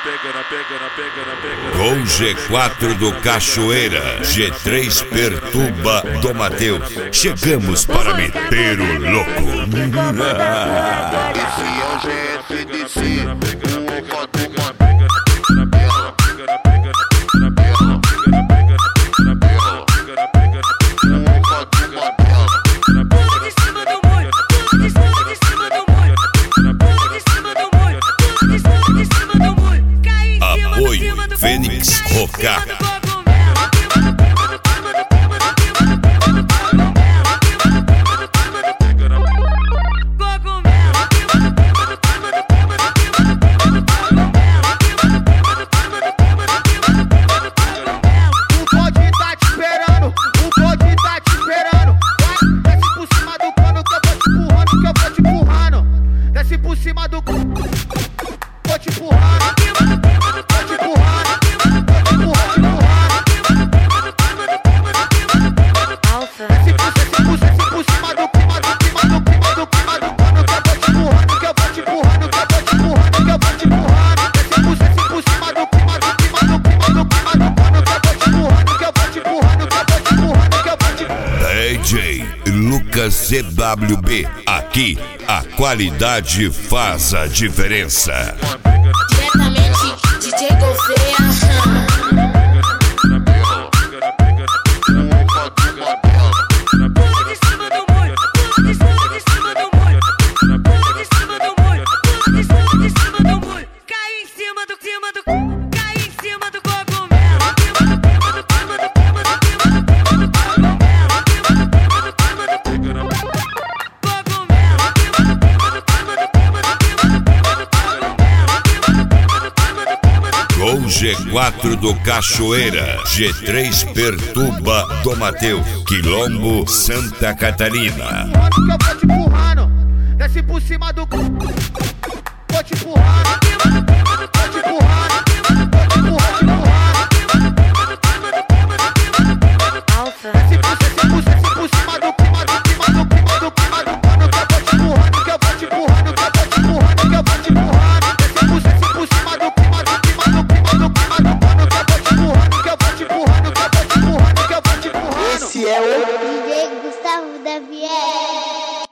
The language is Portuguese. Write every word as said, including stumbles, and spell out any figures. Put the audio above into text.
Com G quatro do Cachoeira, G três Perturba do Mateus, chegamos para meter o louco. Esse é o G F D C, um opa do Apoio Fênix Rocar. Por cima do vou te empurrar, vou te empurrar, desce por cima do clima do clima do clima do clima do clima do pano que eu vou te empurrando, que eu vou te empurrando, que eu vou te empurrando, que eu vou te empurrando, desce por cima do clima do clima do clima do clima do pano que eu vou te empurrando, que eu vou te empurrando, que eu vou te empurrando, que eu vou te empurrando. D J Lucas C W B, aqui a qualidade faz a diferença. Diretamente D J Gouveia. Com G quatro do Cachoeira, G três Perturba do Mateus, Quilombo, Santa Catarina.